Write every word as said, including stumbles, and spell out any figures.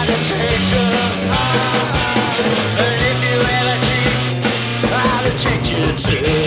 to change you. And if you ever cheat, I'll change you too.